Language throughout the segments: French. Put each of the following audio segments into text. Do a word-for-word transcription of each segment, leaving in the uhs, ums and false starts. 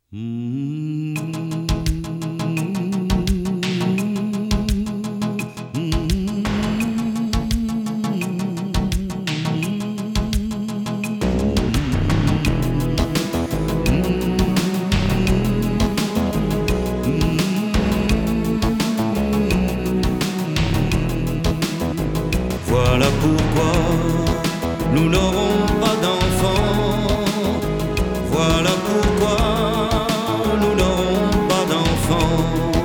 Voilà pourquoi nous n'aurons pas d'enfants. Voilà pourquoi nous n'aurons pas d'enfants.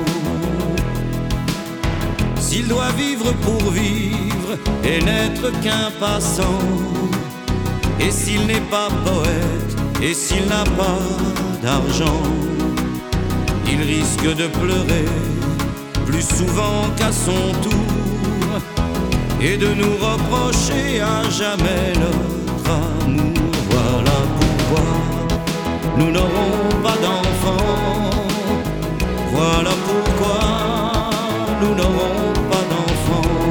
S'il doit vivre pour vivre et n'être qu'un passant, et s'il n'est pas poète, et s'il n'a pas d'argent, il risque de pleurer plus souvent qu'à son tour, et de nous reprocher à jamais notre amour. Voilà pourquoi nous n'aurons pas d'enfants. Voilà pourquoi nous n'aurons pas d'enfants.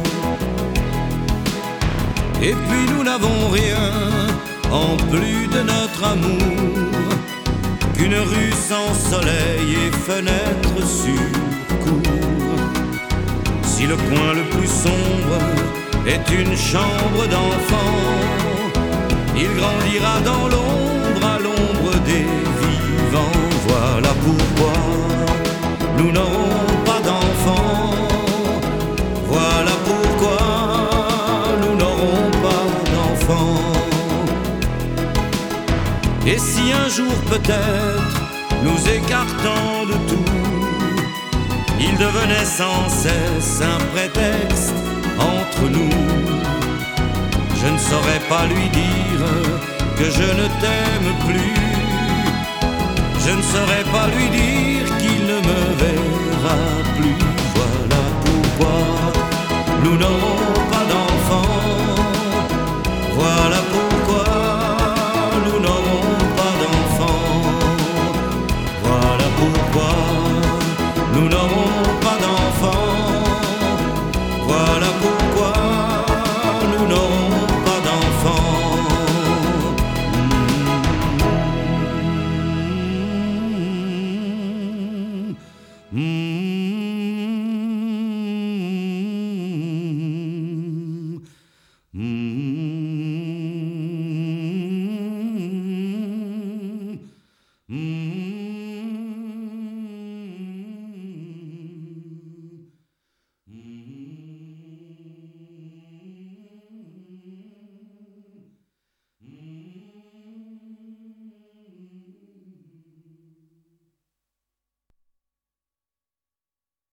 Et puis nous n'avons rien en plus de notre amour qu'une rue sans soleil et fenêtres sur cour. Si le coin le plus sombre est une chambre d'enfant, il grandira dans l'ombre, à l'ombre des vivants. Voilà pourquoi nous n'aurons pas d'enfants. Voilà pourquoi nous n'aurons pas d'enfants. Et si un jour peut-être, nous écartant de tout, il devenait sans cesse un prétexte entre nous, je ne saurais pas lui dire que je ne t'aime plus. Je ne saurais pas lui dire